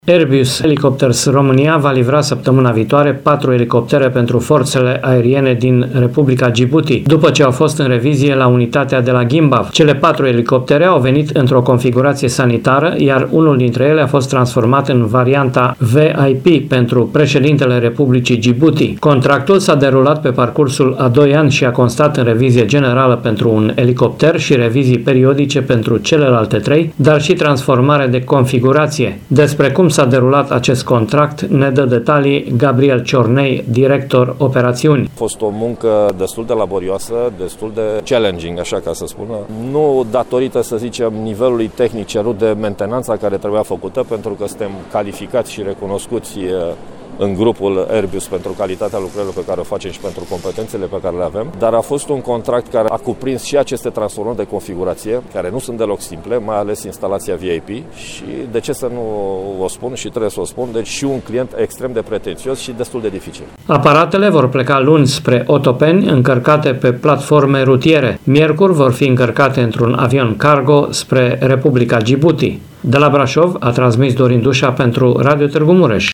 Airbus Helicopters România va livra săptămâna viitoare 4 elicoptere pentru forțele aeriene din Republica Djibouti, după ce au fost în revizie la unitatea de la Gimbav. Cele 4 elicoptere au venit într-o configurație sanitară, iar unul dintre ele a fost transformat în varianta VIP pentru președintele Republicii Djibouti. Contractul s-a derulat pe parcursul a 2 ani și a constat în revizie generală pentru un elicopter și revizii periodice pentru celelalte 3, dar și transformare de configurație. Despre cum s-a derulat acest contract ne dă detalii Gabriel Ciornei, director operațiuni. A fost o muncă destul de laborioasă, destul de challenging, așa ca să spună. Nu datorită, să zicem, nivelului tehnic cerut de mentenanța care trebuia făcută, pentru că suntem calificați și recunoscuți în grupul Airbus pentru calitatea lucrărilor pe care o facem și pentru competențele pe care le avem, dar a fost un contract care a cuprins și aceste transformări de configurație, care nu sunt deloc simple, mai ales instalația VIP și de ce să nu o spun și trebuie să o spun, deci și un client extrem de pretențios și destul de dificil. Aparatele vor pleca luni spre Otopeni, încărcate pe platforme rutiere. Miercuri vor fi încărcate într-un avion cargo spre Republica Djibouti. De la Brașov a transmis Dorin Dușa pentru Radio Târgu Mureș.